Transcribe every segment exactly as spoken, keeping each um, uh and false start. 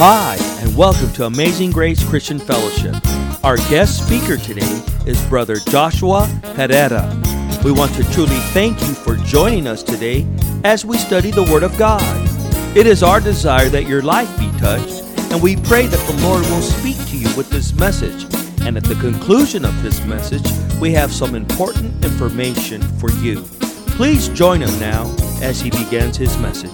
Hi, and welcome to Amazing Grace Christian Fellowship. Our guest speaker today is Brother Joshua Herrera. We want to truly thank you for joining us today as we study the Word of God. It is our desire that your life be touched, and we pray that the Lord will speak to you with this message. And at the conclusion of this message, we have some important information for you. Please join him now as he begins his message.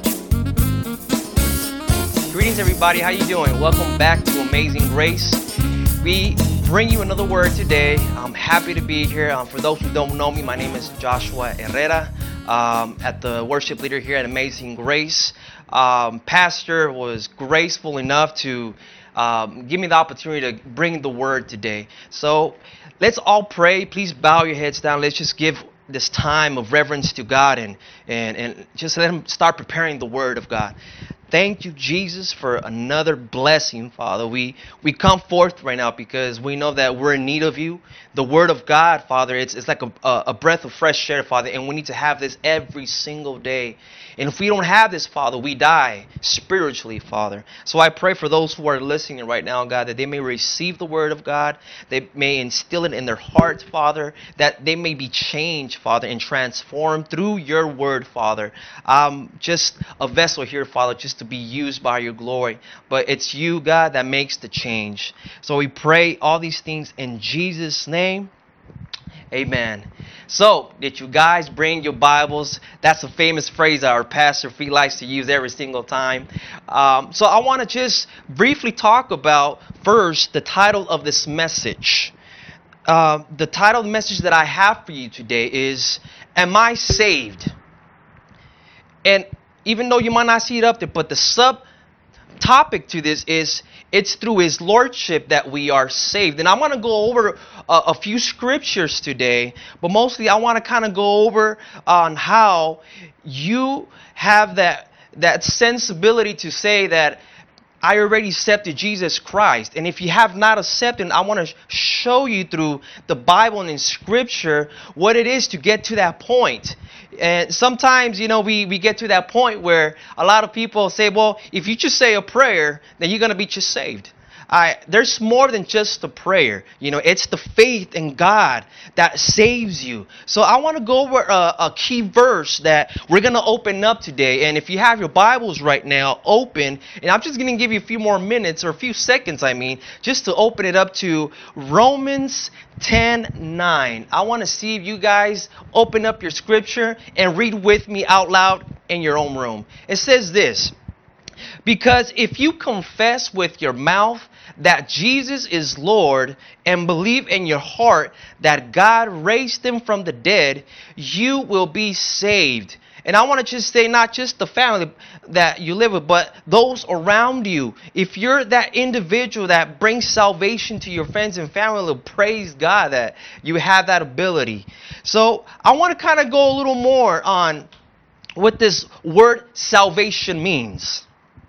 Greetings, everybody. How you doing? Welcome back to Amazing Grace. We bring you another word today. I'm happy to be here. Um, for those who don't know me, my name is Joshua Herrera. Um, at the worship leader here at Amazing Grace. Um, Pastor was graceful enough to um, give me the opportunity to bring the word today. So let's all pray. Please bow your heads down. Let's just give this time of reverence to God and, and, and just let Him start preparing the word of God. Thank you, Jesus, for another blessing, Father. We we come forth right now because we know that we're in need of you. The Word of God, Father, it's it's like a, a breath of fresh air, Father, and we need to have this every single day. And if we don't have this, Father, we die spiritually, Father. So I pray for those who are listening right now, God, that they may receive the Word of God, they may instill it in their hearts, Father, that they may be changed, Father, and transformed through your Word, Father. Um, just a vessel here, Father, just to be used by your glory. But it's you, God, that makes the change. So we pray all these things in Jesus' name. Amen. So, did you guys bring your Bibles? That's a famous phrase our pastor Fee likes to use every single time. Um, so, I want to just briefly talk about first the title of this message. Uh, the title of the message that I have for you today is, Am I Saved? And even though you might not see it up there, but the subtopic to this is, it's through His Lordship that we are saved. And I want to go over a, a few scriptures today, but mostly I want to kind of go over on how you have that, that sensibility to say that I already accepted Jesus Christ. And if you have not accepted, I want to show you through the Bible and in Scripture what it is to get to that point. And sometimes, you know, we, we get to that point where a lot of people say, well, if you just say a prayer, then you're going to be just saved. I, there's more than just a prayer. You know, it's the faith in God that saves you. So I want to go over a, a key verse that we're going to open up today. And if you have your Bibles right now open, and I'm just going to give you a few more minutes or a few seconds, I mean, just to open it up to Romans ten nine. I want to see if you guys open up your scripture and read with me out loud in your own room. It says this: because if you confess with your mouth that Jesus is Lord and believe in your heart that God raised Him from the dead, you will be saved. And I want to just say, not just the family that you live with, but those around you. If you're that individual that brings salvation to your friends and family, praise God that you have that ability. So I want to kind of go a little more on what this word salvation means.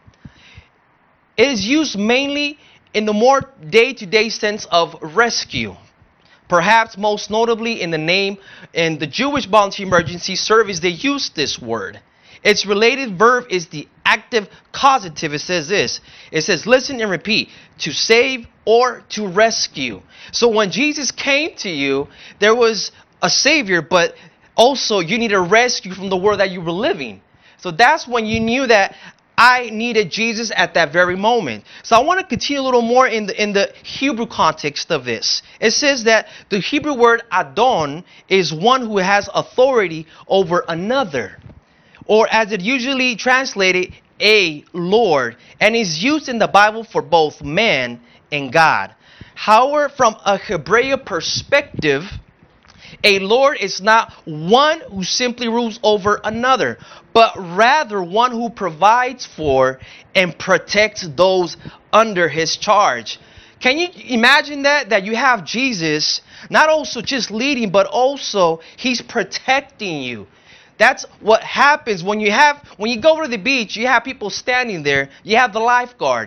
It is used mainly in the more day-to-day sense of rescue. Perhaps most notably in the name in the Jewish Volunteer Emergency Service, they use this word. Its related verb is the active causative. It says this. It says, listen and repeat, to save or to rescue. So when Jesus came to you, there was a Savior, but also you need a rescue from the world that you were living. So that's when you knew that I needed Jesus at that very moment. So I want to continue a little more in the in the Hebrew context of this. It says that the Hebrew word Adon is one who has authority over another, or as it usually translated, a Lord, and is used in the Bible for both man and God. However, from a Hebraic perspective, a Lord is not one who simply rules over another, but rather one who provides for and protects those under His charge. Can you imagine that? That you have Jesus not also just leading, but also He's protecting you. That's what happens when you have when you go to the beach. You have people standing there. You have the lifeguard.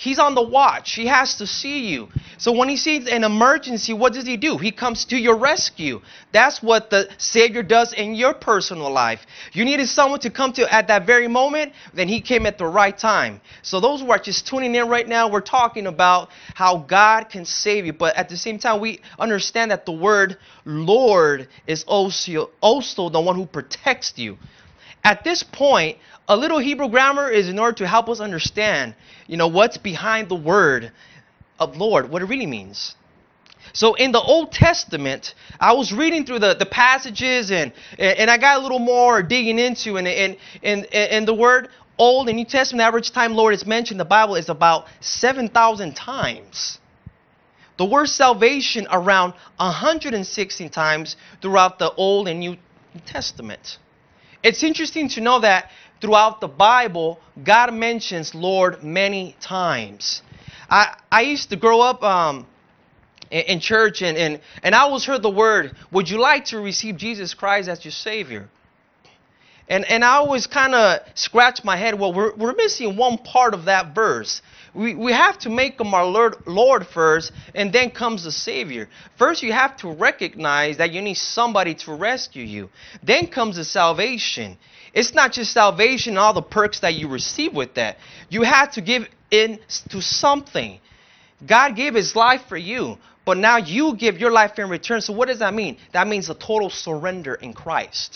He's on the watch. He has to see you. So when he sees an emergency, what does he do? He comes to your rescue. That's what the Savior does in your personal life. You needed someone to come to at that very moment, then he came at the right time. So those who are just tuning in right now, we're talking about how God can save you. But at the same time, we understand that the word Lord is also, also the one who protects you. At this point, a little Hebrew grammar is in order to help us understand, you know, what's behind the word of Lord, what it really means. So in the Old Testament, I was reading through the, the passages and and I got a little more digging into and and and, and the word Old and New Testament average time Lord is mentioned in the Bible is about seven thousand times. The word salvation around one hundred sixteen times throughout the Old and New Testament. It's interesting to know that throughout the Bible, God mentions Lord many times. I, I used to grow up um, in, in church and, and, and I always heard the word, would you like to receive Jesus Christ as your Savior? And, and I always kind of scratch my head, well, we're, we're missing one part of that verse. We, we have to make him our Lord, Lord first, and then comes the Savior. First, you have to recognize that you need somebody to rescue you. Then comes the salvation. It's not just salvation and all the perks that you receive with that. You have to give in to something. God gave his life for you, but now you give your life in return. So what does that mean? That means a total surrender in Christ.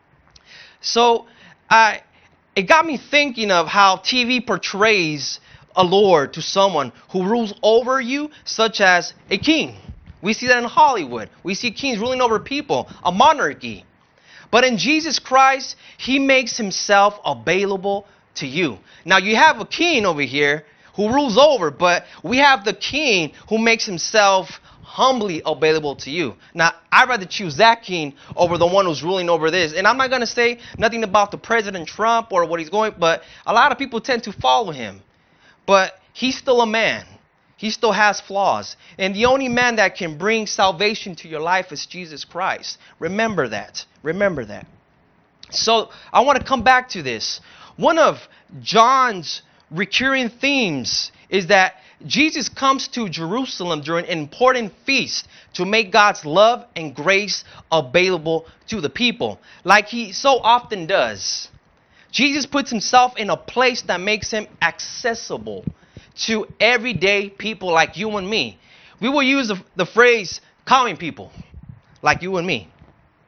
So uh, it got me thinking of how T V portrays a lord to someone who rules over you, such as a king. We see that in Hollywood. We see kings ruling over people, a monarchy. But in Jesus Christ, he makes himself available to you. Now you have a king over here who rules over, but we have the king who makes himself humbly available to you. Now, I'd rather choose that king over the one who's ruling over this. And I'm not going to say nothing about the President Trump or what he's going, but a lot of people tend to follow him. But he's still a man. He still has flaws. And the only man that can bring salvation to your life is Jesus Christ. Remember that. Remember that. So I want to come back to this. One of John's recurring themes is that Jesus comes to Jerusalem during an important feast to make God's love and grace available to the people, like he so often does. Jesus puts himself in a place that makes him accessible to everyday people like you and me. We will use the, the phrase common people like you and me.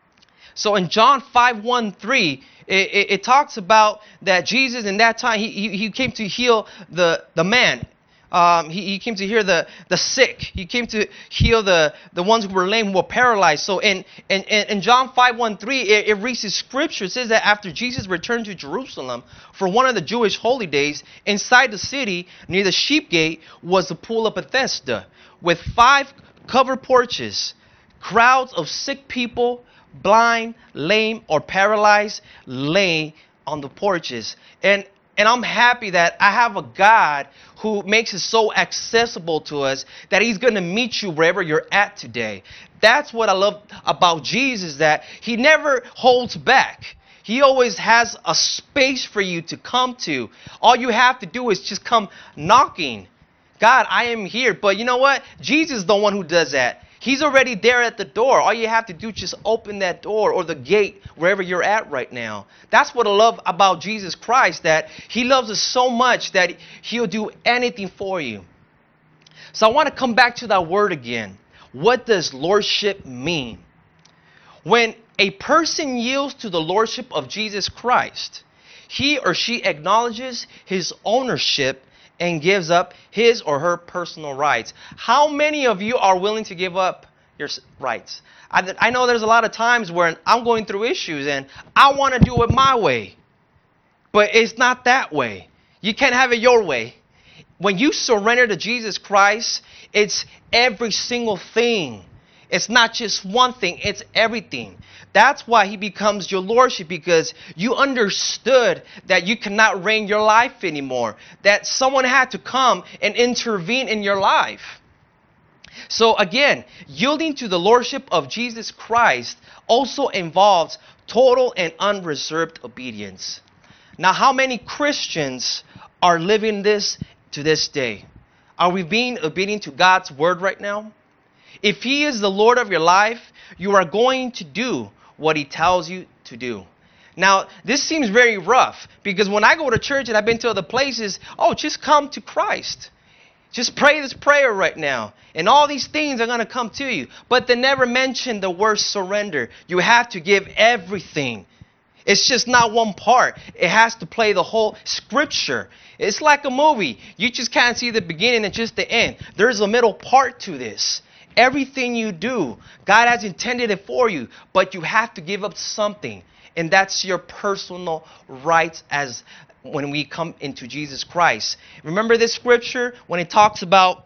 So in John five one three, it, it, it talks about that Jesus in that time, he, he, he came to heal the, the man. Um, he, he came to heal the, the sick. He came to heal the, the ones who were lame, who were paralyzed. So in, in, in John five one three, it, it reads the scripture. It says that after Jesus returned to Jerusalem for one of the Jewish holy days, inside the city near the sheep gate was the pool of Bethesda with five covered porches. Crowds of sick people, blind, lame, or paralyzed, lay on the porches. And And I'm happy that I have a God who makes it so accessible to us that he's going to meet you wherever you're at today. That's what I love about Jesus, that he never holds back. He always has a space for you to come to. All you have to do is just come knocking. God, I am here. But you know what? Jesus is the one who does that. He's already there at the door. All you have to do is just open that door or the gate wherever you're at right now. That's what I love about Jesus Christ, that he loves us so much that he'll do anything for you. So I want to come back to that word again. What does lordship mean? When a person yields to the lordship of Jesus Christ, he or she acknowledges his ownership and gives up his or her personal rights. How many of you are willing to give up your rights? I, I know there's a lot of times where I'm going through issues and I want to do it my way. But it's not that way. You can't have it your way. When you surrender to Jesus Christ, it's every single thing. It's not just one thing, it's everything. That's why he becomes your lordship, because you understood that you cannot reign your life anymore. That someone had to come and intervene in your life. So again, yielding to the lordship of Jesus Christ also involves total and unreserved obedience. Now, how many Christians are living this to this day? Are we being obedient to God's word right now? If He is the Lord of your life, you are going to do what He tells you to do. Now, this seems very rough because when I go to church and I've been to other places, oh, just come to Christ. Just pray this prayer right now. And all these things are going to come to you. But they never mention the word surrender. You have to give everything. It's just not one part. It has to play the whole scripture. It's like a movie. You just can't see the beginning and just the end. There's a middle part to this. Everything you do, God has intended it for you. But you have to give up something. And that's your personal rights as when we come into Jesus Christ. Remember this scripture when it talks about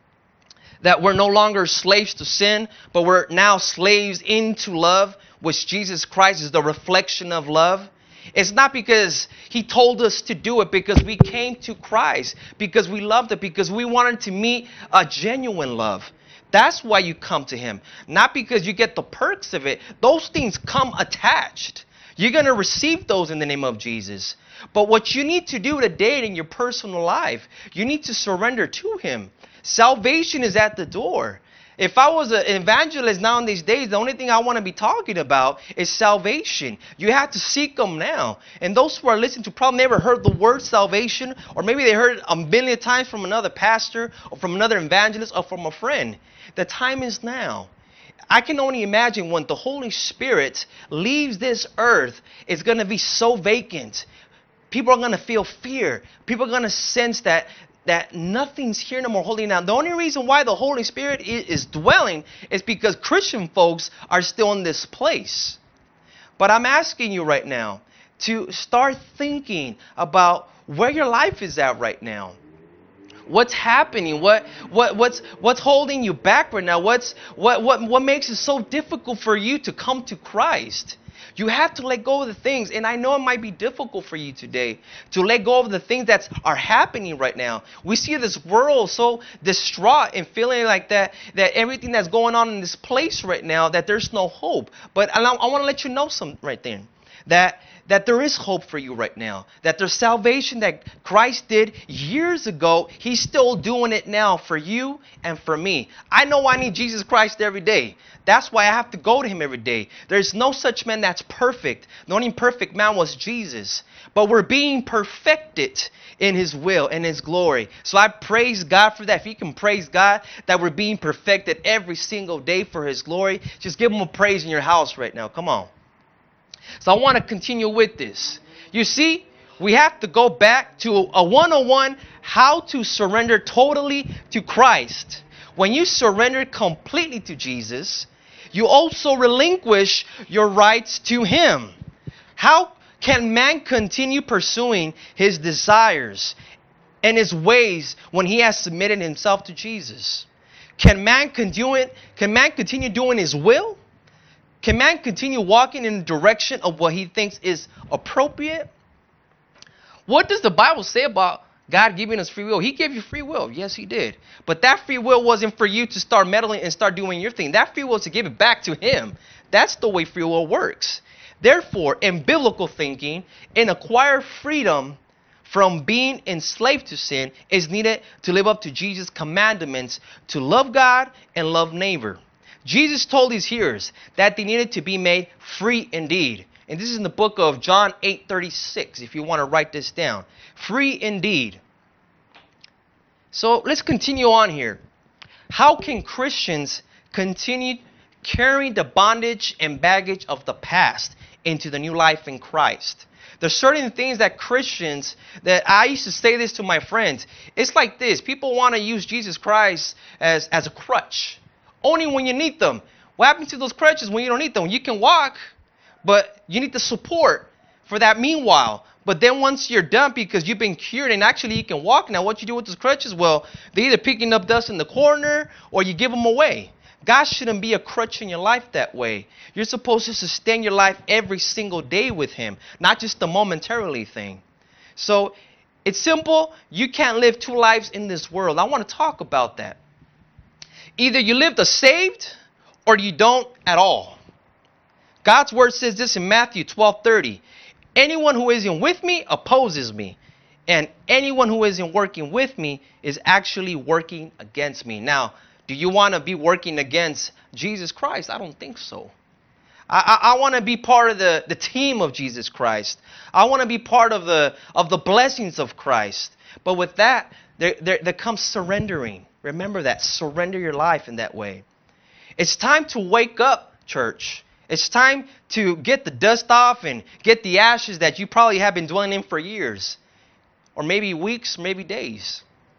that we're no longer slaves to sin, but we're now slaves into love, which Jesus Christ is the reflection of love. It's not because He told us to do it, because we came to Christ, because we loved it, because we wanted to meet a genuine love. That's why you come to Him. Not because you get the perks of it. Those things come attached. You're going to receive those in the name of Jesus. But what you need to do today in your personal life, you need to surrender to Him. Salvation is at the door. If I was an evangelist now in these days, the only thing I want to be talking about is salvation. You have to seek Him now. And those who are listening to probably never heard the word salvation, or maybe they heard it a million times from another pastor, or from another evangelist, or from a friend. The time is now. I can only imagine when the Holy Spirit leaves this earth, it's going to be so vacant. People are going to feel fear. People are going to sense that that nothing's here no more holding down. The only reason why the Holy Spirit is, is dwelling is because Christian folks are still in this place. But I'm asking you right now to start thinking about where your life is at right now. What's happening? What what what's what's holding you back right now? What's what what what makes it so difficult for you to come to Christ? You have to let go of the things, and I know it might be difficult for you today to let go of the things that are happening right now. We see this world so distraught and feeling like that that everything that's going on in this place right now, that there's no hope. But I, I want to let you know something right there, that that there is hope for you right now. That there's salvation that Christ did years ago. He's still doing it now for you and for me. I know I need Jesus Christ every day. That's why I have to go to Him every day. There's no such man that's perfect. The only perfect man was Jesus. But we're being perfected in His will and His glory. So I praise God for that. If you can praise God that we're being perfected every single day for His glory, just give Him a praise in your house right now. Come on. So I want to continue with this. You see, we have to go back to a one oh one how to surrender totally to Christ. When you surrender completely to Jesus, you also relinquish your rights to Him. How can man continue pursuing his desires and his ways when he has submitted himself to Jesus? Can man continue it? Can man continue doing his will? Can man continue walking in the direction of what he thinks is appropriate? What does the Bible say about God giving us free will? He gave you free will. Yes, He did. But that free will wasn't for you to start meddling and start doing your thing. That free will is to give it back to Him. That's the way free will works. Therefore, in biblical thinking, an acquired freedom from being enslaved to sin is needed to live up to Jesus' commandments to love God and love neighbor. Jesus told His hearers that they needed to be made free indeed. And this is in the book of John eight thirty-six, if you want to write this down. Free indeed. So let's continue on here. How can Christians continue carrying the bondage and baggage of the past into the new life in Christ? There's certain things that Christians, that I used to say this to my friends. It's like this. People want to use Jesus Christ as, as a crutch. Only when you need them. What happens to those crutches when you don't need them? You can walk, but you need the support for that meanwhile. But then once you're done, because you've been cured and actually you can walk now, what you do with those crutches? Well, they're either picking up dust in the corner or you give them away. God shouldn't be a crutch in your life that way. You're supposed to sustain your life every single day with Him, not just the momentarily thing. So it's simple. You can't live two lives in this world. I want to talk about that. Either you live the saved or you don't at all. God's word says this in Matthew twelve thirty. Anyone who isn't with me opposes me. And anyone who isn't working with me is actually working against me. Now, do you want to be working against Jesus Christ? I don't think so. I, I, I want to be part of the, the team of Jesus Christ. I want to be part of the of the blessings of Christ. But with that, there, there, there comes surrendering. Remember that. Surrender your life in that way. It's time to wake up, church. It's time to get the dust off and get the ashes that you probably have been dwelling in for years. Or maybe weeks, maybe days.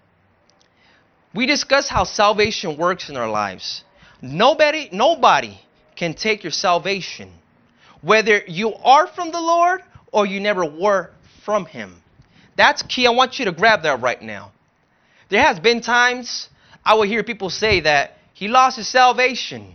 We discussed how salvation works in our lives. Nobody, nobody can take your salvation, whether you are from the Lord or you never were from Him. That's key. I want you to grab that right now. There has been times I will hear people say that he lost his salvation.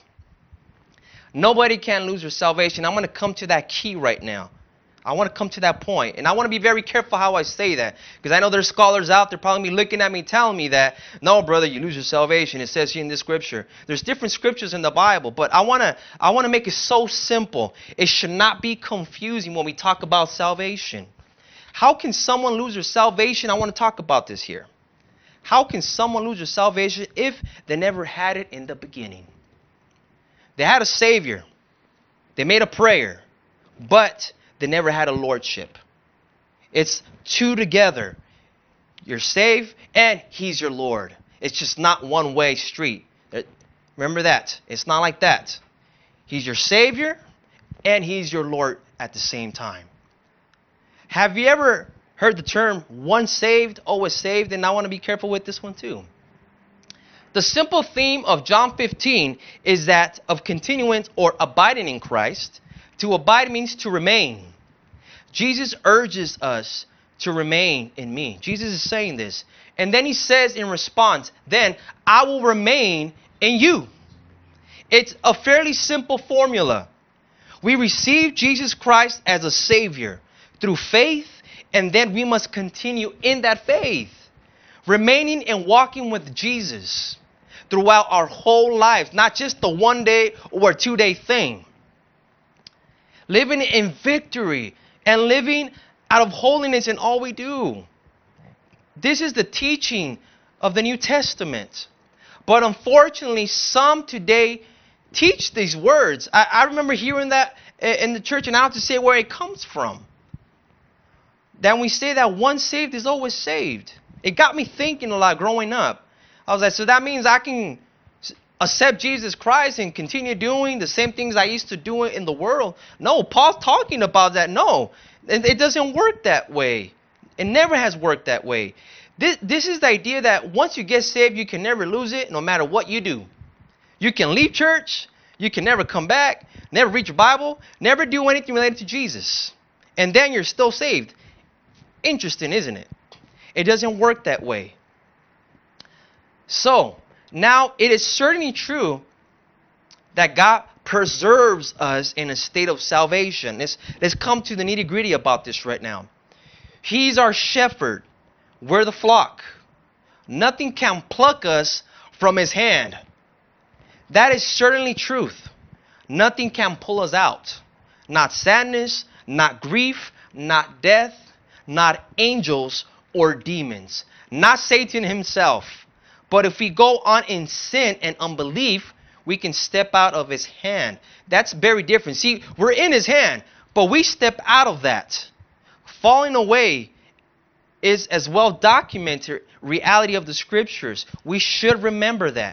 Nobody can lose their salvation. I'm going to come to that key right now. I want to come to that point. And I want to be very careful how I say that. Because I know there's scholars out there probably be looking at me telling me that, no, brother, you lose your salvation. It says here in this scripture. There's different scriptures in the Bible. But I want to I want to make it so simple. It should not be confusing when we talk about salvation. How can someone lose their salvation? I want to talk about this here. How can someone lose their salvation if they never had it in the beginning? They had a Savior. They made a prayer. But they never had a lordship. It's two together. You're saved and He's your Lord. It's just not one-way street. Remember that. It's not like that. He's your Savior and He's your Lord at the same time. Have you ever heard the term once saved, always saved? And I want to be careful with this one too. The simple theme of John fifteen is that of continuance or abiding in Christ. To abide means to remain. Jesus urges us to remain in me. Jesus is saying this. And then He says in response, then I will remain in you. It's a fairly simple formula. We receive Jesus Christ as a Savior through faith, and then we must continue in that faith, remaining and walking with Jesus throughout our whole lives, not just the one day or two day thing. Living in victory and living out of holiness in all we do. This is the teaching of the New Testament. But unfortunately, some today teach these words. I, I remember hearing that in the church, and I have to say where it comes from. Then we say that once saved is always saved. It got me thinking a lot growing up. I was like, so that means I can accept Jesus Christ and continue doing the same things I used to do in the world? No, Paul's talking about that. No, it doesn't work that way. It never has worked that way. This, this is the idea that once you get saved, you can never lose it no matter what you do. You can leave church. You can never come back. Never read your Bible. Never do anything related to Jesus. And then you're still saved. Interesting, isn't it? It doesn't work that way. So, now it is certainly true that God preserves us in a state of salvation. Let's, let's come to the nitty-gritty about this right now. He's our shepherd. We're the flock. Nothing can pluck us from His hand. That is certainly truth. Nothing can pull us out. Not sadness, not grief, not death, not angels or demons, not Satan himself. But if we go on in sin and unbelief, we can step out of His hand. That's very different. See, we're in His hand, but we step out of that. Falling away is as well documented reality of the scriptures. We should remember that.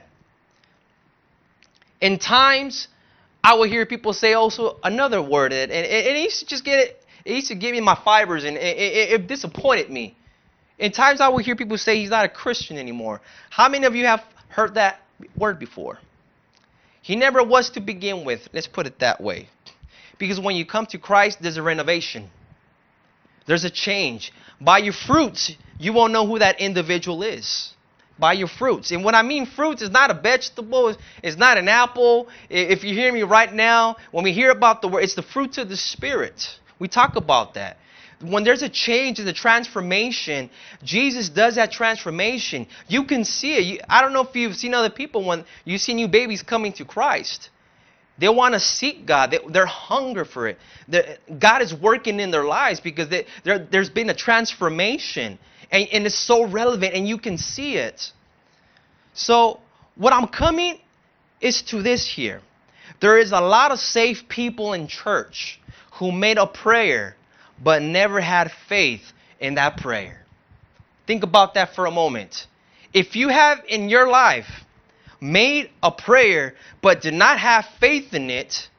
In times, I will hear people say also another word, and it, it, it used to just get it. It used to give me my fibers, and it, it, it disappointed me. In times, I will hear people say he's not a Christian anymore. How many of you have heard that word before? He never was to begin with. Let's put it that way. Because when you come to Christ, there's a renovation. There's a change. By your fruits, you won't know who that individual is. By your fruits. And when I mean fruits, it's not a vegetable. It's not an apple. If you hear me right now, when we hear about the word, it's the fruits of the Spirit. We talk about that. When there's a change and a transformation, Jesus does that transformation. You can see it. You, I don't know if you've seen other people when you see new babies coming to Christ. They want to seek God. They, they're hungry for it. The, God is working in their lives because they, there's been a transformation. And, and it's so relevant and you can see it. So what I'm coming is to this here. There is a lot of saved people in church who made a prayer but never had faith in that prayer. Think about that for a moment. If you have in your life made a prayer but did not have faith in it,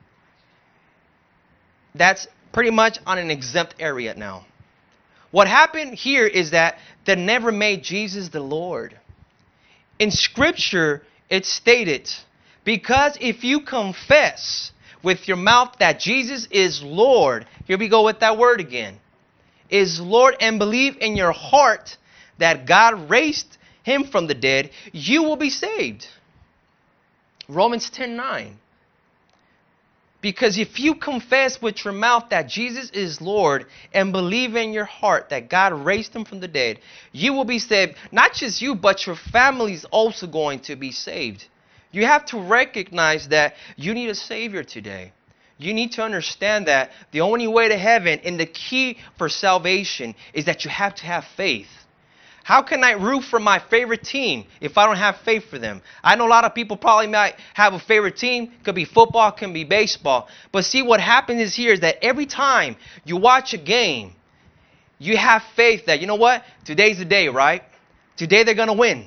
that's pretty much on an exempt area now. What happened here is that they never made Jesus the Lord. In Scripture, it's stated, because if you confess with your mouth that Jesus is Lord, here we go with that word again, is Lord, and believe in your heart that God raised him from the dead, you will be saved. Romans ten nine. Because if you confess with your mouth that Jesus is Lord and believe in your heart that God raised him from the dead, you will be saved. Not just you, but your family is also going to be saved. You have to recognize that you need a Savior today. You need to understand that the only way to heaven and the key for salvation is that you have to have faith. How can I root for my favorite team if I don't have faith for them? I know a lot of people probably might have a favorite team. Could be football, could be baseball. But see, what happens is here is that every time you watch a game, you have faith that, you know what? Today's the day, right? Today they're going to win.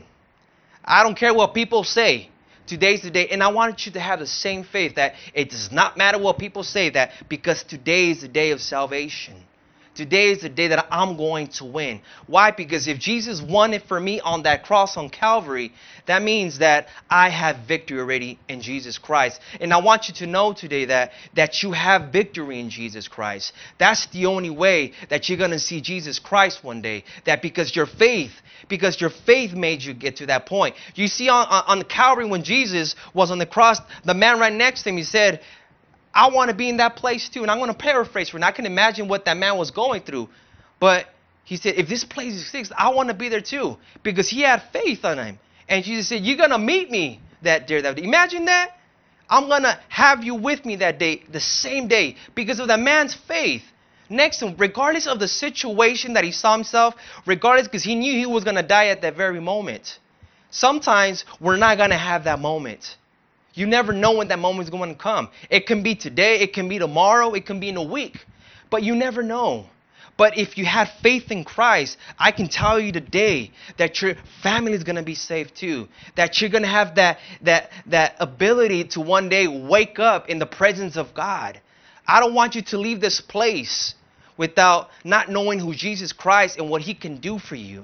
I don't care what people say. Today's the day. And I want you to have the same faith that it does not matter what people say, that because today is the day of salvation. Today is the day that I'm going to win. Why? Because if Jesus won it for me on that cross on Calvary, that means that I have victory already in Jesus Christ. And I want you to know today that, that you have victory in Jesus Christ. That's the only way that you're going to see Jesus Christ one day. That because your faith, because your faith made you get to that point. You see on, on, on Calvary when Jesus was on the cross, the man right next to him, he said, I want to be in that place too. And I'm going to paraphrase for it. And I can imagine what that man was going through. But he said, if this place exists, I want to be there too. Because he had faith on him. And Jesus said, you're going to meet me that day. That day. Imagine that. I'm going to have you with me that day, the same day. Because of that man's faith. Next to him, regardless of the situation that he saw himself, regardless, because he knew he was going to die at that very moment. Sometimes we're not going to have that moment. You never know when that moment is going to come. It can be today, it can be tomorrow, it can be in a week. But you never know. But if you have faith in Christ, I can tell you today that your family is going to be saved too. That you're going to have that, that, that ability to one day wake up in the presence of God. I don't want you to leave this place without not knowing who Jesus Christ and what he can do for you.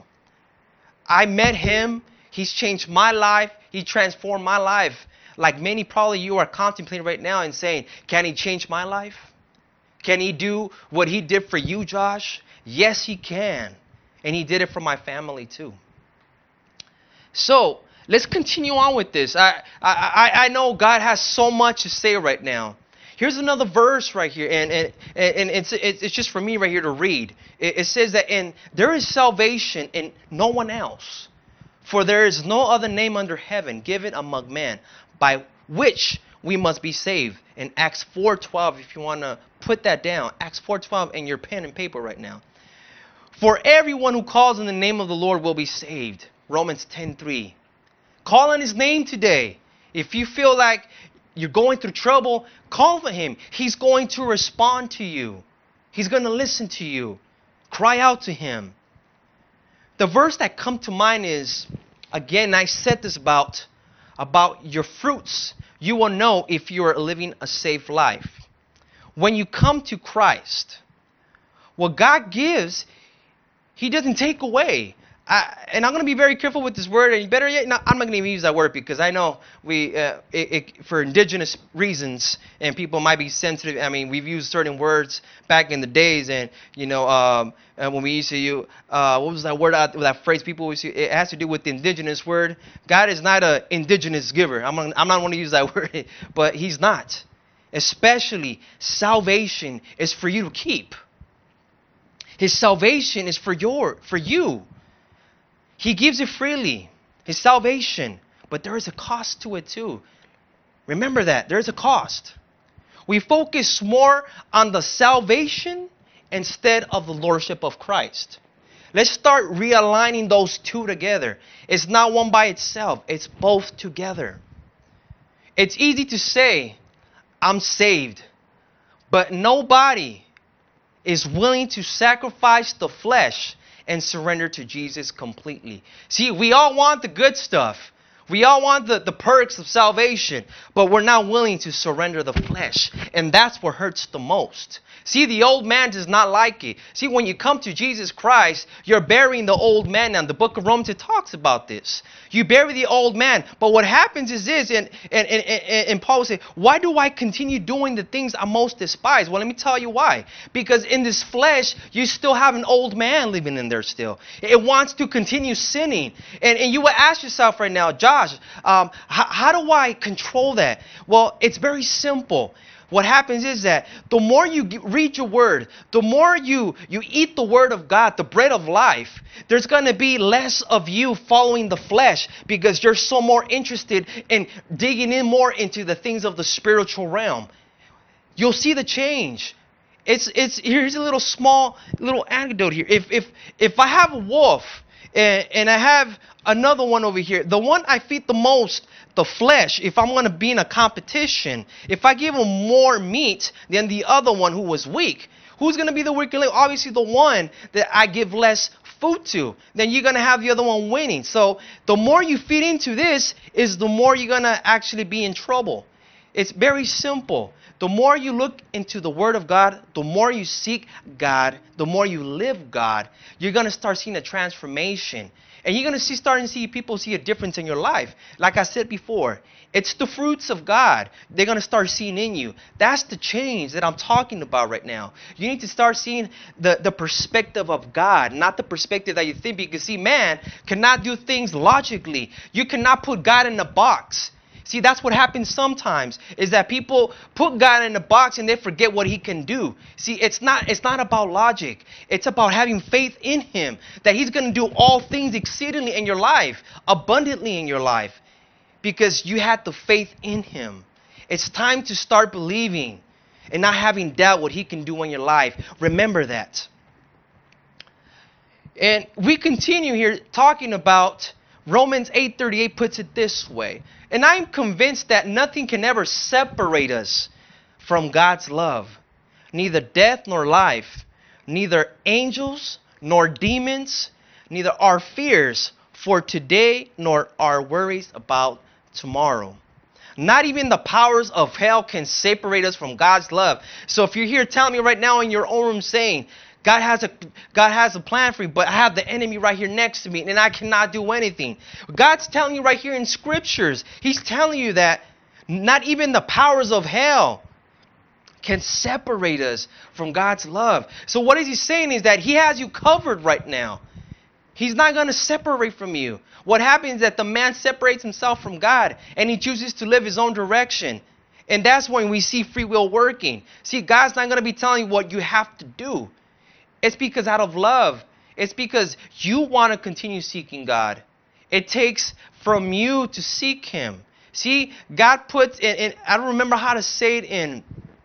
I met him. He's changed my life. He transformed my life. Like many probably you are contemplating right now and saying, can he change my life? Can he do what he did for you, Josh? Yes, he can. And he did it for my family too. So let's continue on with this. I, I, I know God has so much to say right now. Here's another verse right here. And, and, and it's, it's just for me right here to read. It, it says that in, there is salvation in no one else. For there is no other name under heaven given among men by which we must be saved. In Acts four twelve, if you want to put that down, Acts four twelve in your pen and paper right now. For everyone who calls on the name of the Lord will be saved. Romans ten three. Call on his name today. If you feel like you're going through trouble, call for him. He's going to respond to you. He's going to listen to you. Cry out to him. The verse that comes to mind is, again, I said this about about your fruits. You will know if you are living a safe life. When you come to Christ, what God gives, he doesn't take away. I, and I'm going to be very careful with this word. And better yet, no, I'm not going to even use that word because I know we, uh, it, it, for indigenous reasons, and people might be sensitive. I mean, we've used certain words back in the days, and you know, um, and when we used to use, uh, what was that word? Uh, that phrase people used to, it has to do with the indigenous word. God is not an indigenous giver. I'm, gonna, I'm not going to use that word, but he's not. Especially salvation is for you to keep. His salvation is for your, for you. He gives it freely, his salvation, but there is a cost to it too. Remember that. There's a cost. We focus more on the salvation instead of the lordship of Christ. Let's start realigning those two together. It's not one by itself. It's both together. It's easy to say, I'm saved. But nobody is willing to sacrifice the flesh and surrender to Jesus completely. See, we all want the good stuff. We all want the, the perks of salvation, but we're not willing to surrender the flesh. And that's what hurts the most. See, the old man does not like it. See, when you come to Jesus Christ, you're burying the old man. And the book of Romans, it talks about this. You bury the old man. But what happens is this, and, and, and, and, and Paul said, why do I continue doing the things I most despise? Well, let me tell you why. Because in this flesh, you still have an old man living in there still. It wants to continue sinning. And, and you would ask yourself right now, Josh, um, how, how do I control that? Well, it's very simple. What happens is that the more you read your word, the more you, you eat the word of God, the bread of life, there's going to be less of you following the flesh because you're so more interested in digging in more into the things of the spiritual realm. You'll see the change. It's, it's, here's a little small little anecdote here. If, if, if I have a wolf and, and I have another one over here, the one I feed the most, the flesh, if I'm going to be in a competition, if I give him more meat than the other one who was weak, who's going to be the weaker link? Obviously the one that I give less food to. Then you're going to have the other one winning. So the more you feed into this is the more you're going to actually be in trouble. It's very simple. The more you look into the Word of God, the more you seek God, the more you live God, you're going to start seeing a transformation. And you're going to see, starting to see people see a difference in your life. Like I said before, it's the fruits of God they're going to start seeing in you. That's the change that I'm talking about right now. You need to start seeing the, the perspective of God, not the perspective that you think. Because see, man cannot do things logically. You cannot put God in a box. See, that's what happens sometimes, is that people put God in a box and they forget what he can do. See, it's not, it's not about logic. It's about having faith in him, that he's going to do all things exceedingly in your life, abundantly in your life, because you had the faith in him. It's time to start believing and not having doubt what he can do in your life. Remember that. And we continue here talking about Romans eight thirty-eight puts it this way. And I'm convinced that nothing can ever separate us from God's love. Neither death nor life, neither angels nor demons, neither our fears for today nor our worries about tomorrow. Not even the powers of hell can separate us from God's love. So if you're here telling me right now in your own room saying, God has a God has a plan for you, but I have the enemy right here next to me and I cannot do anything. God's telling you right here in scriptures, he's telling you that not even the powers of hell can separate us from God's love. So what is he saying is that he has you covered right now. He's not going to separate from you. What happens is that the man separates himself from God and he chooses to live his own direction. And that's when we see free will working. See, God's not going to be telling you what you have to do. It's because out of love. It's because you want to continue seeking God. It takes from you to seek him. See, God puts, in, in, I don't remember how to say it in,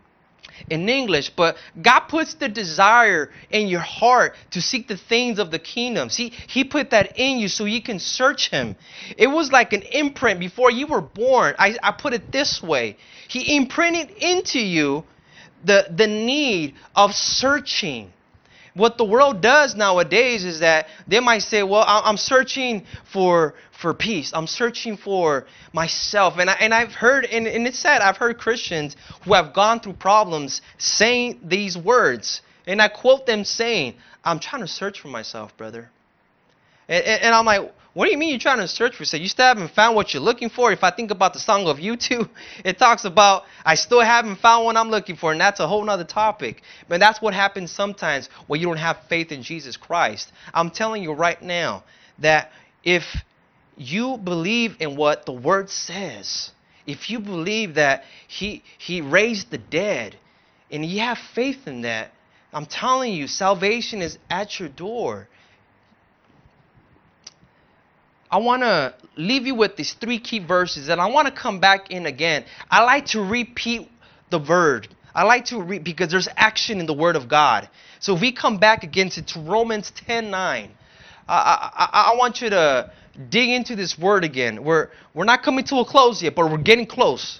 in English, but God puts the desire in your heart to seek the things of the kingdom. See, he put that in you so you can search him. It was like an imprint before you were born. I, I put it this way. He imprinted into you the, the need of searching. What the world does nowadays is that they might say, well, I'm searching for for peace. I'm searching for myself. And, I, and I've heard, and, and it's sad, I've heard Christians who have gone through problems saying these words. And I quote them saying, I'm trying to search for myself, brother. And, and, and I'm like, what do you mean you're trying to search for yourself? You still haven't found what you're looking for? If I think about the Song of U two, it talks about, I still haven't found what I'm looking for. And that's a whole nother topic. But that's what happens sometimes when you don't have faith in Jesus Christ. I'm telling you right now that if you believe in what the Word says, if you believe that He, he raised the dead, and you have faith in that, I'm telling you, salvation is at your door. I want to leave you with these three key verses, and I want to come back in again. I like to repeat the word. I like to read because there's action in the Word of God. So if we come back again to, to Romans ten nine, I, I, I want you to dig into this word again. We're, we're not coming to a close yet, but we're getting close.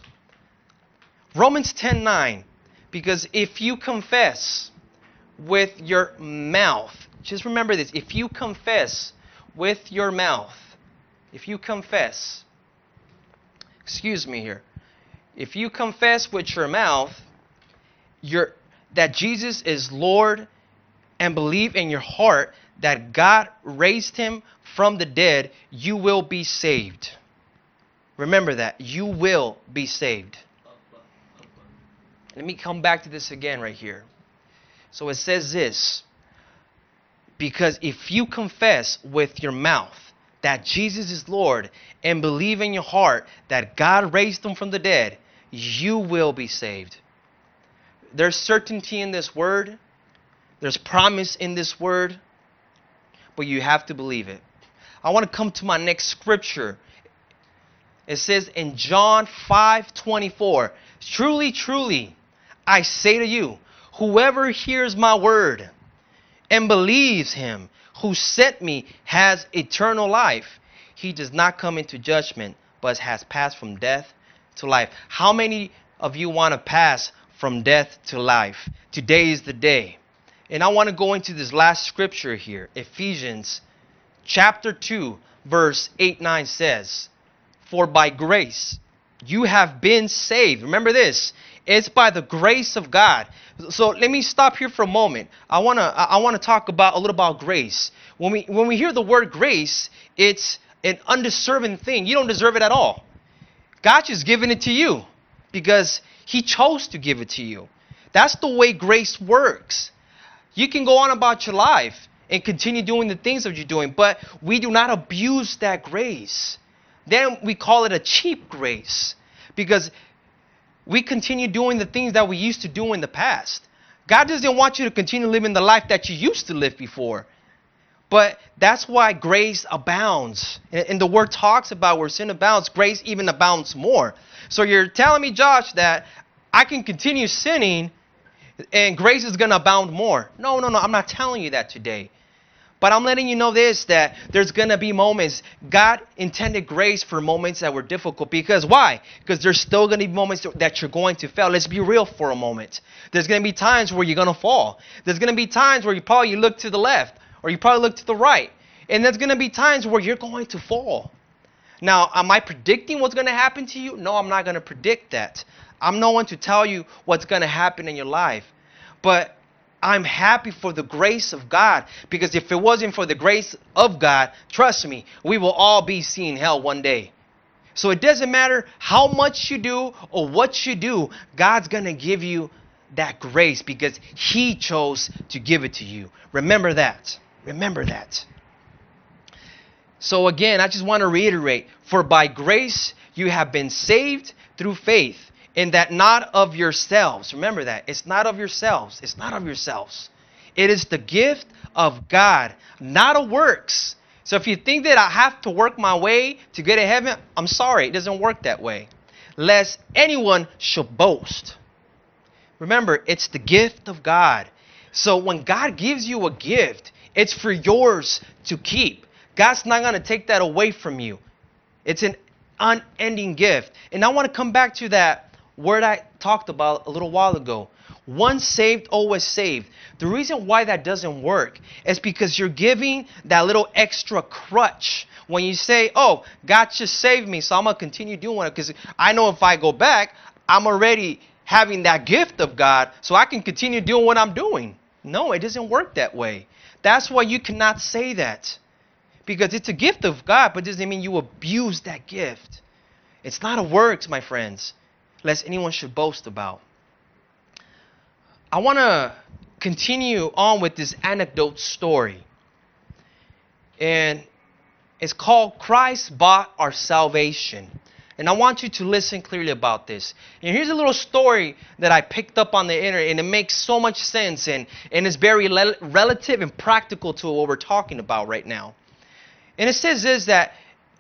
Romans ten nine, because if you confess with your mouth, just remember this, if you confess with your mouth, if you confess, excuse me here, if you confess with your mouth your, that Jesus is Lord and believe in your heart that God raised him from the dead, you will be saved. Remember that. You will be saved. Let me come back to this again right here. So it says this, because if you confess with your mouth that Jesus is Lord and believe in your heart that God raised him from the dead, you will be saved. There's certainty in this word. There's promise in this word. But you have to believe it. I want to come to my next scripture. It says in John five twenty-four, truly, truly, I say to you, whoever hears my word and believes him who sent me has eternal life. He does not come into judgment, but has passed from death to life. How many of you want to pass from death to life? Today is the day. And I want to go into this last scripture here. Ephesians chapter two, verse eight nine says, for by grace you have been saved. Remember this. It's by the grace of God. So let me stop here for a moment. I want to I want to talk about a little about grace. When we when we hear the word grace, it's an undeserving thing. You don't deserve it at all. God just giving it to you because he chose to give it to you. That's the way grace works. You can go on about your life and continue doing the things that you're doing, but we do not abuse that grace. Then we call it a cheap grace because we continue doing the things that we used to do in the past. God doesn't want you to continue living the life that you used to live before. But that's why grace abounds. And the word talks about where sin abounds, grace even abounds more. So you're telling me, Josh, that I can continue sinning and grace is going to abound more. No, no, no. I'm not telling you that today. But I'm letting you know this, that there's going to be moments. God intended grace for moments that were difficult. Because why? Because there's still going to be moments that you're going to fail. Let's be real for a moment. There's going to be times where you're going to fall. There's going to be times where you probably you look to the left or you probably look to the right. And there's going to be times where you're going to fall. Now, am I predicting what's going to happen to you? No, I'm not going to predict that. I'm no one to tell you what's going to happen in your life. But I'm happy for the grace of God, because if it wasn't for the grace of God, trust me, we will all be seeing hell one day. So it doesn't matter how much you do or what you do, God's going to give you that grace because he chose to give it to you. Remember that. Remember that. So again, I just want to reiterate, for by grace you have been saved through faith. And that not of yourselves. Remember that. It's not of yourselves. It's not of yourselves. It is the gift of God, not of works. So if you think that I have to work my way to get to heaven, I'm sorry. It doesn't work that way. Lest anyone should boast. Remember, it's the gift of God. So when God gives you a gift, it's for yours to keep. God's not going to take that away from you. It's an unending gift. And I want to come back to that word I talked about a little while ago. Once saved, always saved. The reason why that doesn't work is because you're giving that little extra crutch. When you say, oh, God just saved me, so I'm going to continue doing it because I know if I go back, I'm already having that gift of God, so I can continue doing what I'm doing. No, it doesn't work that way. That's why you cannot say that. Because it's a gift of God, but it doesn't mean you abuse that gift. It's not a works, my friends, lest anyone should boast about. I want to continue on with this anecdote story. And it's called Christ Bought Our Salvation. And I want you to listen clearly about this. And here's a little story that I picked up on the internet, and it makes so much sense, and, and it's very le- relative and practical to what we're talking about right now. And it says this, that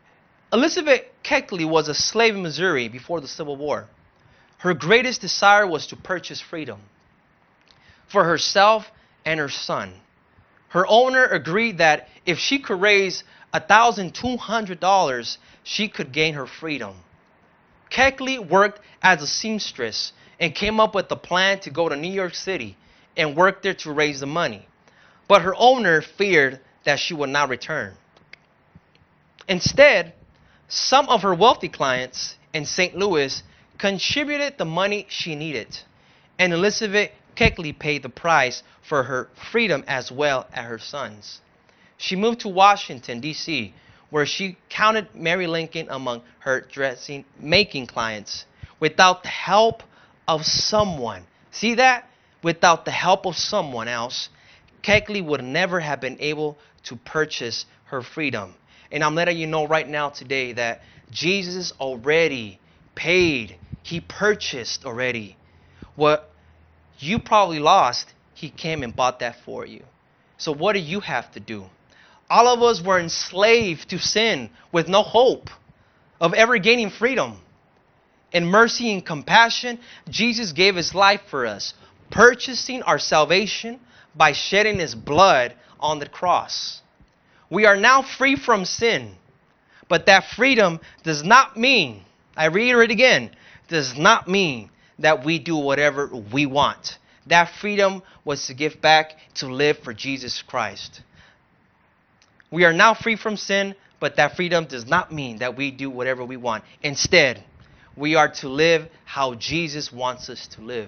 Elizabeth Keckley was a slave in Missouri before the Civil War. Her greatest desire was to purchase freedom for herself and her son. Her owner agreed that if she could raise one thousand two hundred dollars, she could gain her freedom. Keckley worked as a seamstress and came up with a plan to go to New York City and work there to raise the money. But her owner feared that she would not return. Instead, some of her wealthy clients in Saint Louis contributed the money she needed, and Elizabeth Keckley paid the price for her freedom as well as her son's. She moved to Washington, D C, where she counted Mary Lincoln among her dressing making clients. Without the help of someone, see that? Without the help of someone else, Keckley would never have been able to purchase her freedom. And I'm letting you know right now today that Jesus already paid. He purchased already. What you probably lost, he came and bought that for you. So what do you have to do? All of us were enslaved to sin with no hope of ever gaining freedom. In mercy and compassion, Jesus gave his life for us, purchasing our salvation by shedding his blood on the cross. We are now free from sin, but that freedom does not mean, I reiterate again, does not mean that we do whatever we want. That freedom was to give back to live for Jesus Christ. We are now free from sin, but that freedom does not mean that we do whatever we want. Instead, we are to live how Jesus wants us to live.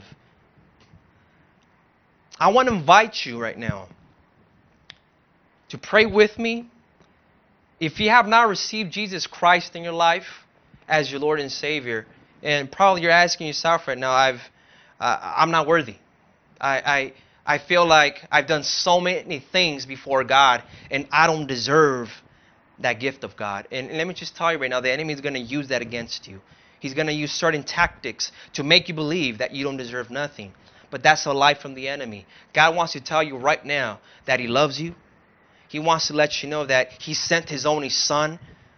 I want to invite you right now to pray with me. If you have not received Jesus Christ in your life as your Lord and Savior, and probably you're asking yourself right now, I've, uh, I'm not worthy. I, I, I feel like I've done so many things before God, and I don't deserve that gift of God. And, and let me just tell you right now, the enemy is going to use that against you. He's going to use certain tactics to make you believe that you don't deserve nothing. But that's a lie from the enemy. God wants to tell you right now that he loves you. He wants to let you know that he sent his only son.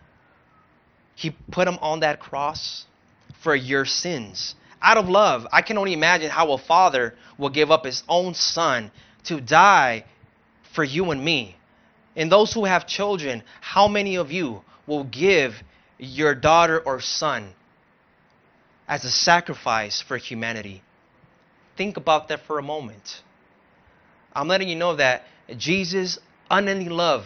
He put him on that cross for your sins. Out of love, I can only imagine how a father will give up his own son to die for you and me. And those who have children, how many of you will give your daughter or son as a sacrifice for humanity? Think about that for a moment. I'm letting you know that Jesus' unending love,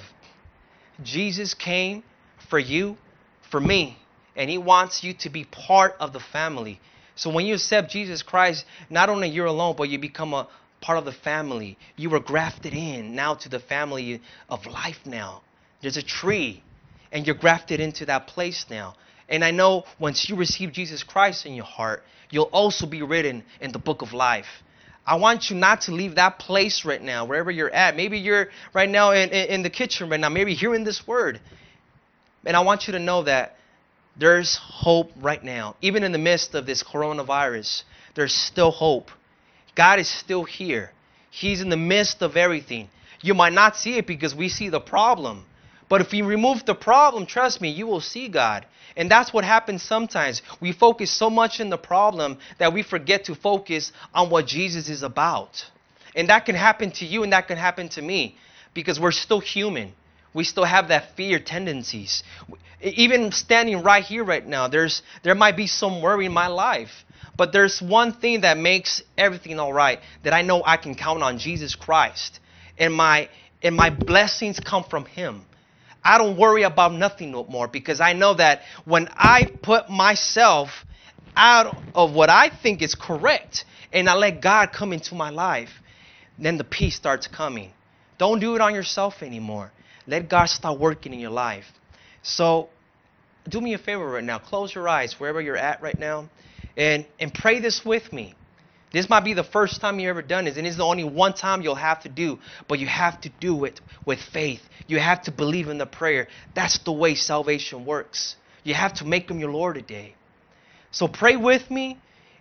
Jesus came for you, for me, and he wants you to be part of the family. So when you accept Jesus Christ, not only you're alone, but you become a part of the family. You were grafted in now to the family of life now. There's a tree, and you're grafted into that place now. And I know once you receive Jesus Christ in your heart, you'll also be written in the book of life. I want you not to leave that place right now, wherever you're at. Maybe you're right now in, in, in the kitchen right now, maybe hearing this word. And I want you to know that there's hope right now. Even in the midst of this coronavirus, there's still hope. God is still here. He's in the midst of everything. You might not see it because we see the problem. But if you remove the problem, trust me, you will see God. And that's what happens sometimes. We focus so much on the problem that we forget to focus on what Jesus is about. And that can happen to you and that can happen to me because we're still human. We still have that fear tendencies. Even standing right here right now, there's there might be some worry in my life. But there's one thing that makes everything all right, that I know I can count on Jesus Christ. And my, and my blessings come from him. I don't worry about nothing no more because I know that when I put myself out of what I think is correct and I let God come into my life, then the peace starts coming. Don't do it on yourself anymore. Let God start working in your life. So do me a favor right now. Close your eyes wherever you're at right now and, and pray this with me. This might be the first time you've ever done this, and it's the only one time you'll have to do, but you have to do it with faith. You have to believe in the prayer. That's the way salvation works. You have to make him your Lord today. So pray with me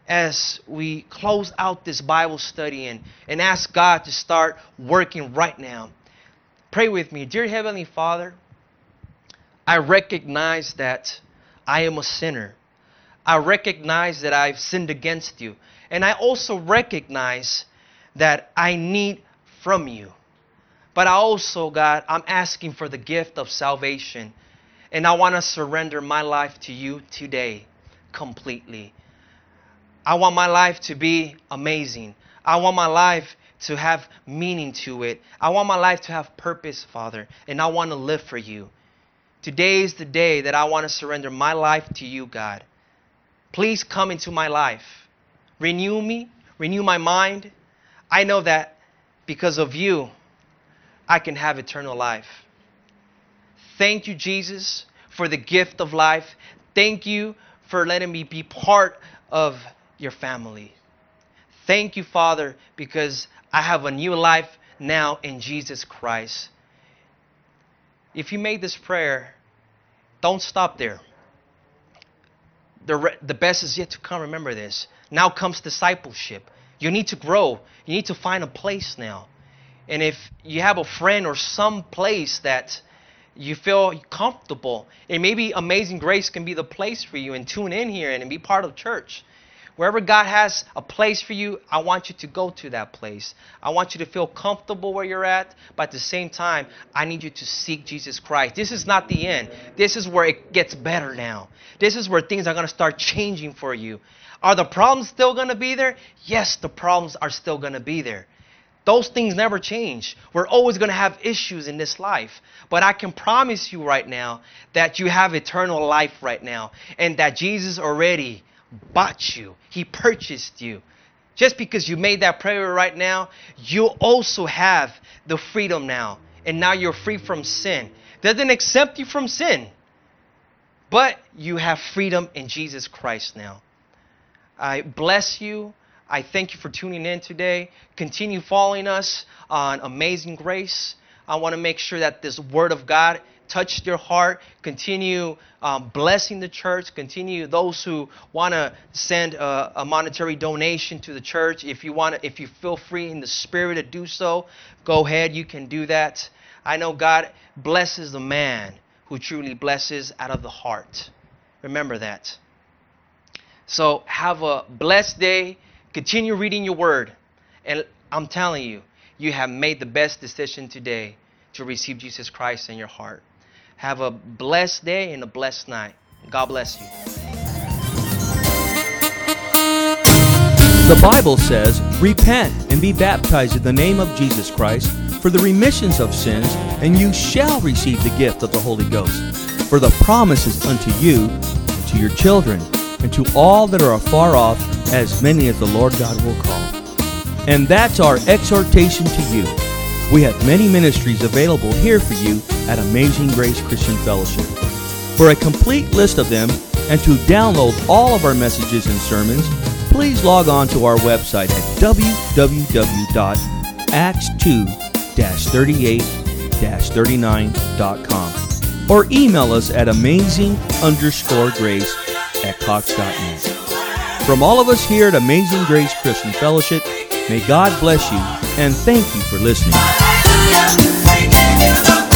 as we close out this Bible study and, and ask God to start working right now. Pray with me. Dear Heavenly Father, I recognize that I am a sinner. I recognize that I've sinned against you. And I also recognize that I need from you. But I also, God, I'm asking for the gift of salvation. And I want to surrender my life to you today completely. I want my life to be amazing. I want my life to have meaning to it. I want my life to have purpose, Father. And I want to live for you. Today is the day that I want to surrender my life to you, God. Please come into my life. Renew me. Renew my mind. I know that because of you, I can have eternal life. Thank you, Jesus, for the gift of life. Thank you for letting me be part of your family. Thank you, Father, because I have a new life now in Jesus Christ. If you made this prayer, don't stop there. The, re- the best is yet to come. Remember this. Now comes discipleship. You need to grow. You need to find a place now. And if you have a friend or some place that you feel comfortable, and maybe Amazing Grace can be the place for you, and tune in here and be part of church. Wherever God has a place for you, I want you to go to that place. I want you to feel comfortable where you're at, but at the same time, I need you to seek Jesus Christ. This is not the end. This is where it gets better now. This is where things are going to start changing for you. Are the problems still going to be there? Yes, the problems are still going to be there. Those things never change. We're always going to have issues in this life. But I can promise you right now that you have eternal life right now, and that Jesus already bought you. He purchased you. Just because you made that prayer right now, you also have the freedom now. And now you're free from sin. Doesn't accept you from sin. But you have freedom in Jesus Christ now. I bless you. I thank you for tuning in today. Continue following us on Amazing Grace. I want to make sure that this Word of God touched your heart. Continue um, blessing the church. Continue those who want to send a, a monetary donation to the church. If you want to, if you feel free in the spirit to do so, go ahead. You can do that. I know God blesses the man who truly blesses out of the heart. Remember that. So have a blessed day. Continue reading your word. And I'm telling you, you have made the best decision today to receive Jesus Christ in your heart. Have a blessed day and a blessed night. God bless you. The Bible says, repent and be baptized in the name of Jesus Christ for the remissions of sins, and you shall receive the gift of the Holy Ghost. For the promise is unto you, and to your children, and to all that are afar off, as many as the Lord God will call. And that's our exhortation to you. We have many ministries available here for you at Amazing Grace Christian Fellowship. For a complete list of them and to download all of our messages and sermons, please log on to our website at w w w dot acts two dash thirty-eight dash thirty-nine dot com or email us at amazing underscore grace at cox dot net. From all of us here at Amazing Grace Christian Fellowship, may God bless you and thank you for listening.